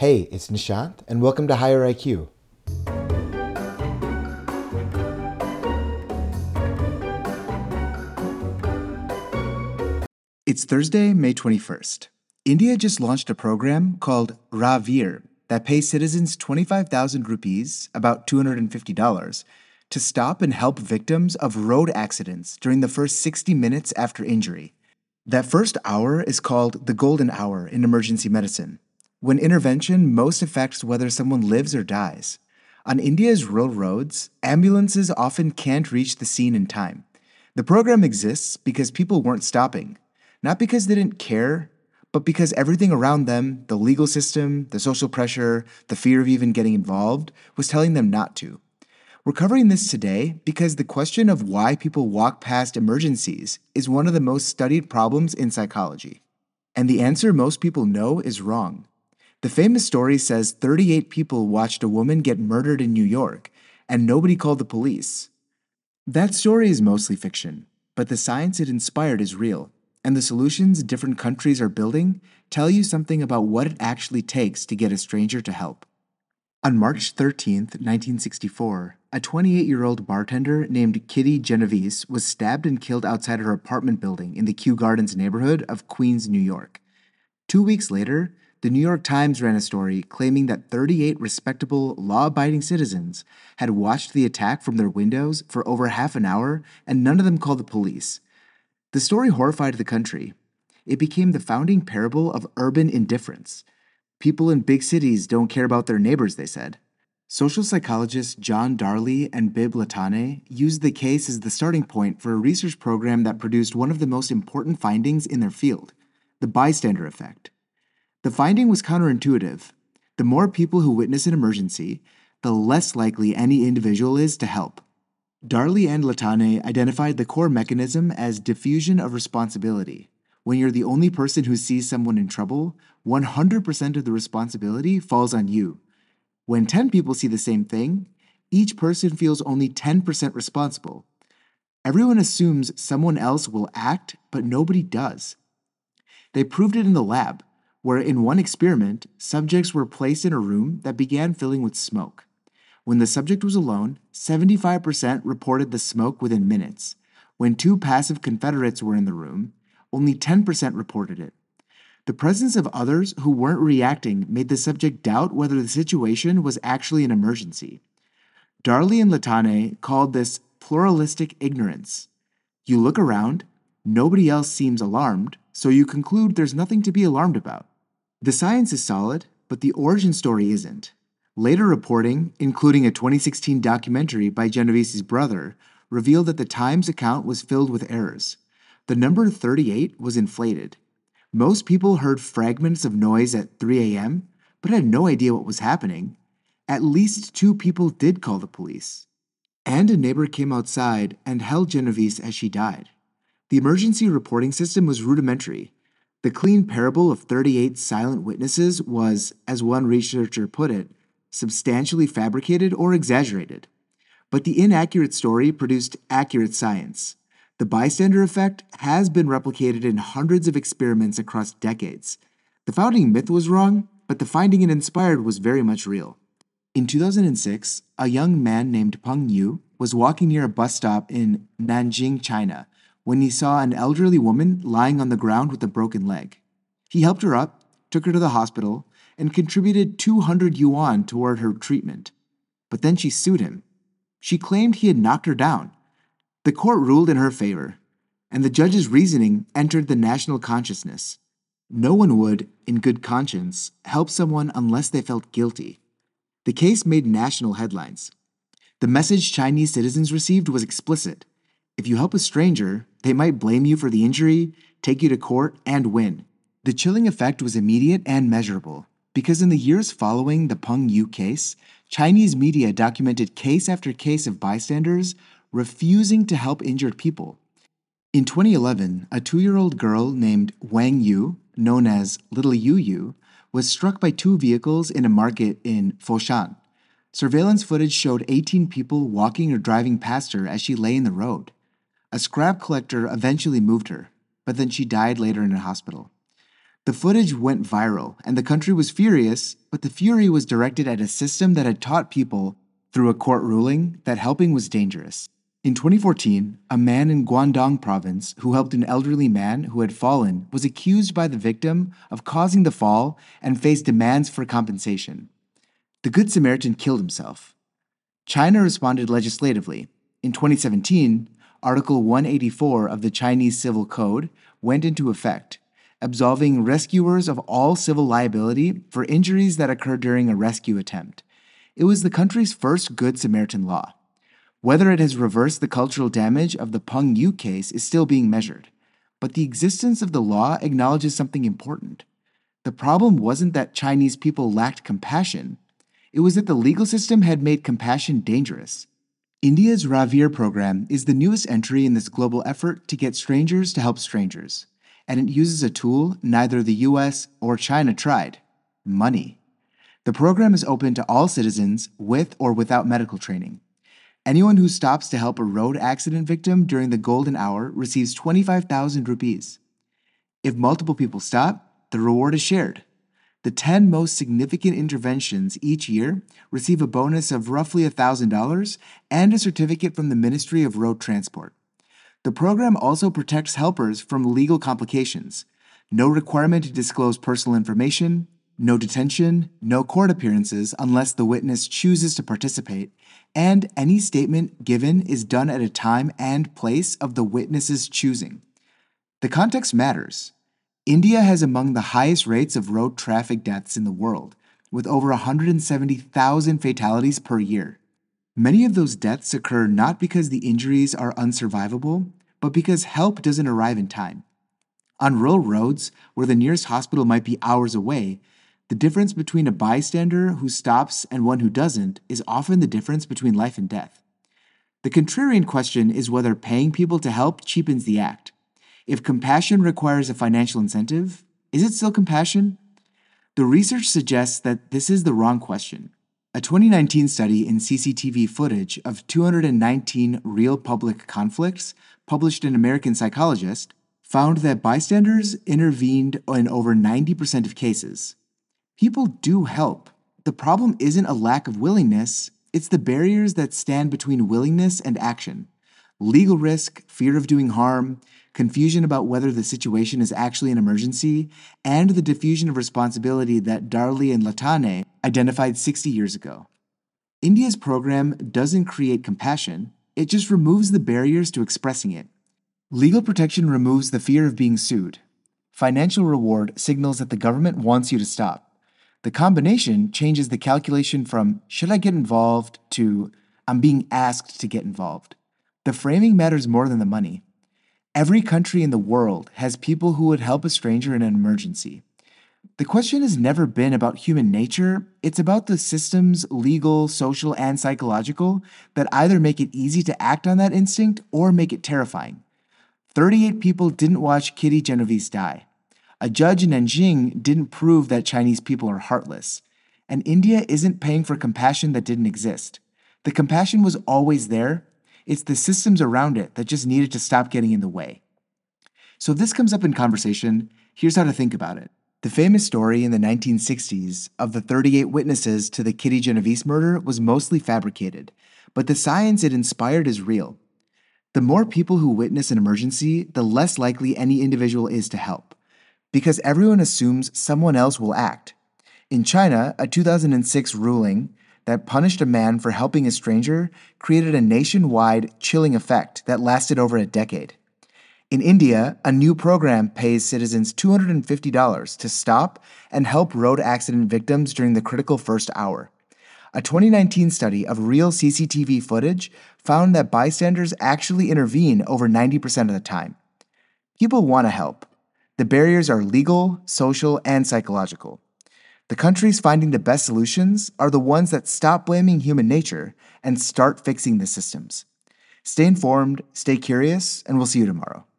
Hey, it's Nishant, and welcome to Higher IQ. It's Thursday, May 21st. India just launched a program called Ravir that pays citizens 25,000 rupees, about $250, to stop and help victims of road accidents during the first 60 minutes after injury. That first hour is called the golden hour in emergency medicine, when intervention most affects whether someone lives or dies. On India's rural roads, ambulances often can't reach the scene in time. The program exists because people weren't stopping, not because they didn't care, but because everything around them, the legal system, the social pressure, the fear of even getting involved, was telling them not to. We're covering this today because the question of why people walk past emergencies is one of the most studied problems in psychology. And the answer most people know is wrong. The famous story says 38 people watched a woman get murdered in New York, and nobody called the police. That story is mostly fiction, but the science it inspired is real, and the solutions different countries are building tell you something about what it actually takes to get a stranger to help. On March 13th, 1964, a 28-year-old bartender named Kitty Genovese was stabbed and killed outside her apartment building in the Kew Gardens neighborhood of Queens, New York. 2 weeks later, the New York Times ran a story claiming that 38 respectable, law-abiding citizens had watched the attack from their windows for over half an hour and none of them called the police. The story horrified the country. It became the founding parable of urban indifference. People in big cities don't care about their neighbors, they said. Social psychologists John Darley and Bib Latane used the case as the starting point for a research program that produced one of the most important findings in their field, the bystander effect. The finding was counterintuitive. The more people who witness an emergency, the less likely any individual is to help. Darley and Latane identified the core mechanism as diffusion of responsibility. When you're the only person who sees someone in trouble, 100% of the responsibility falls on you. When 10 people see the same thing, each person feels only 10% responsible. Everyone assumes someone else will act, but nobody does. They proved it in the lab, where in one experiment, subjects were placed in a room that began filling with smoke. When the subject was alone, 75% reported the smoke within minutes. When two passive Confederates were in the room, only 10% reported it. The presence of others who weren't reacting made the subject doubt whether the situation was actually an emergency. Darley and Latane called this pluralistic ignorance. You look around, nobody else seems alarmed, so you conclude there's nothing to be alarmed about. The science is solid, but the origin story isn't. Later reporting, including a 2016 documentary by Genovese's brother, revealed that the Times account was filled with errors. The number 38 was inflated. Most people heard fragments of noise at 3 a.m., but had no idea what was happening. At least 2 people did call the police. And a neighbor came outside and held Genovese as she died. The emergency reporting system was rudimentary. The clean parable of 38 silent witnesses was, as one researcher put it, substantially fabricated or exaggerated. But the inaccurate story produced accurate science. The bystander effect has been replicated in hundreds of experiments across decades. The founding myth was wrong, but the finding it inspired was very much real. In 2006, a young man named Peng Yu was walking near a bus stop in Nanjing, China, when he saw an elderly woman lying on the ground with a broken leg. He helped her up, took her to the hospital, and contributed 200 yuan toward her treatment. But then she sued him. She claimed he had knocked her down. The court ruled in her favor, and the judge's reasoning entered the national consciousness. No one would, in good conscience, help someone unless they felt guilty. The case made national headlines. The message Chinese citizens received was explicit. If you help a stranger, they might blame you for the injury, take you to court, and win. The chilling effect was immediate and measurable, because in the years following the Peng Yu case, Chinese media documented case after case of bystanders refusing to help injured people. In 2011, a 2-year-old girl named Wang Yu, known as Little Yu Yu, was struck by 2 vehicles in a market in Foshan. Surveillance footage showed 18 people walking or driving past her as she lay in the road. A scrap collector eventually moved her, but then she died later in a hospital. The footage went viral, and the country was furious, but the fury was directed at a system that had taught people, through a court ruling, that helping was dangerous. In 2014, a man in Guangdong province who helped an elderly man who had fallen was accused by the victim of causing the fall and faced demands for compensation. The Good Samaritan killed himself. China responded legislatively. In 2017, Article 184 of the Chinese Civil Code went into effect, absolving rescuers of all civil liability for injuries that occurred during a rescue attempt. It was the country's first Good Samaritan law. Whether it has reversed the cultural damage of the Peng Yu case is still being measured, but the existence of the law acknowledges something important. The problem wasn't that Chinese people lacked compassion. It was that the legal system had made compassion dangerous. India's Ravir program is the newest entry in this global effort to get strangers to help strangers, and it uses a tool neither the US or China tried: money. The program is open to all citizens with or without medical training. Anyone who stops to help a road accident victim during the golden hour receives 25,000 rupees. If multiple people stop, the reward is shared. The 10 most significant interventions each year receive a bonus of roughly $1,000 and a certificate from the Ministry of Road Transport. The program also protects helpers from legal complications. No requirement to disclose personal information, no detention, no court appearances unless the witness chooses to participate, and any statement given is done at a time and place of the witness's choosing. The context matters. India has among the highest rates of road traffic deaths in the world, with over 170,000 fatalities per year. Many of those deaths occur not because the injuries are unsurvivable, but because help doesn't arrive in time. On rural roads, where the nearest hospital might be hours away, the difference between a bystander who stops and one who doesn't is often the difference between life and death. The contrarian question is whether paying people to help cheapens the act. If compassion requires a financial incentive, is it still compassion? The research suggests that this is the wrong question. A 2019 study in CCTV footage of 219 real public conflicts, published in American Psychologist, found that bystanders intervened in over 90% of cases. People do help. The problem isn't a lack of willingness, it's the barriers that stand between willingness and action. Legal risk, fear of doing harm, confusion about whether the situation is actually an emergency, and the diffusion of responsibility that Darley and Latane identified 60 years ago. India's program doesn't create compassion, it just removes the barriers to expressing it. Legal protection removes the fear of being sued. Financial reward signals that the government wants you to stop. The combination changes the calculation from "should I get involved" to "I'm being asked to get involved." The framing matters more than the money. Every country in the world has people who would help a stranger in an emergency. The question has never been about human nature, it's about the systems, legal, social, and psychological, that either make it easy to act on that instinct or make it terrifying. 38 people didn't watch Kitty Genovese die. A judge in Nanjing didn't prove that Chinese people are heartless. And India isn't paying for compassion that didn't exist. The compassion was always there. It's the systems around it that just needed to stop getting in the way. So if this comes up in conversation, here's how to think about it. The famous story in the 1960s of the 38 witnesses to the Kitty Genovese murder was mostly fabricated, but the science it inspired is real. The more people who witness an emergency, the less likely any individual is to help, because everyone assumes someone else will act. In China, a 2006 ruling that punished a man for helping a stranger created a nationwide chilling effect that lasted over a decade. In India, a new program pays citizens $250 to stop and help road accident victims during the critical first hour. A 2019 study of real CCTV footage found that bystanders actually intervene over 90% of the time. People want to help. The barriers are legal, social, and psychological. The countries finding the best solutions are the ones that stop blaming human nature and start fixing the systems. Stay informed, stay curious, and we'll see you tomorrow.